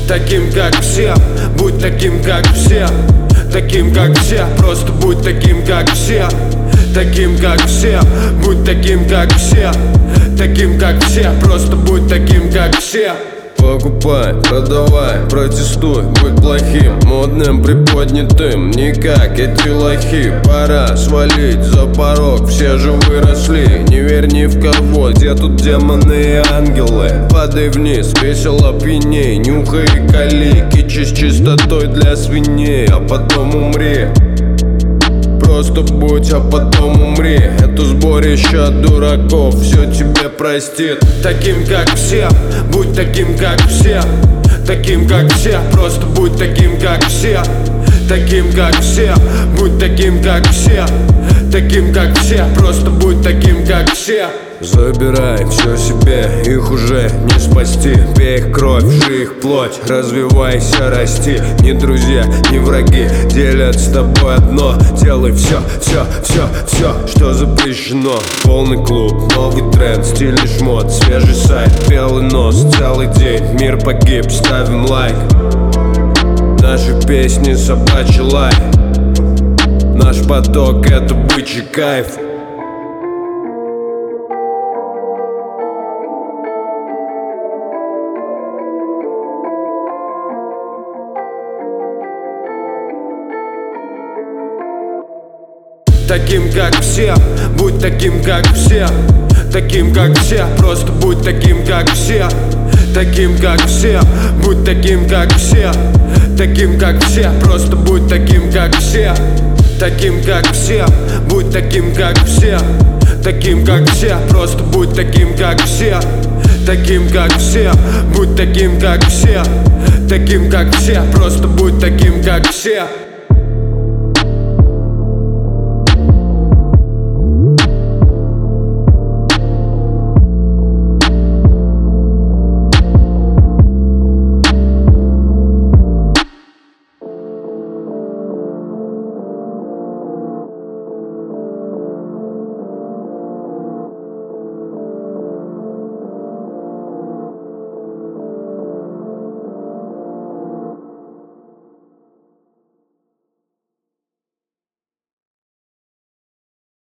Таким как все, будь таким как все. Таким как все, просто будь таким как все. Таким как все, будь таким как все. Таким как все, просто будь таким как все. Покупай, продавай, протестуй, будь плохим, модным, приподнятым, не как эти лохи. Пора свалить за порог, все же выросли. Не верь ни в кого, где тут демоны и ангелы. Падай вниз, весело пьяней, нюхай и кали. Кичись чистотой для свиней, а потом умри. Просто будь, а потом умри. Это сборище от дураков все тебе простит. Таким как все, будь таким как все. Таким как все, просто будь таким как все. Таким как все, будь таким как все. Таким как все, просто будь таким как все. Забирай все себе, их уже не спасти. Пей их кровь, жри их плоть, развивайся, расти. Ни друзья, ни враги делят с тобой одно. Делай все, что запрещено. Полный клуб, новый тренд, стильный шмот, свежий сайт, белый нос, целый день, мир погиб, ставим лайк. Наши песни собачий лай. Наш поток — это бычий кайф. Таким как все, будь таким как все. Таким как все, просто будь таким как все. Таким как все, будь таким как все. Таким как все, просто будь таким как все. Таким как все, будь таким как все. Таким как все, просто будь таким как все. Таким как все, будь таким как все. Таким как все, просто будь таким как все.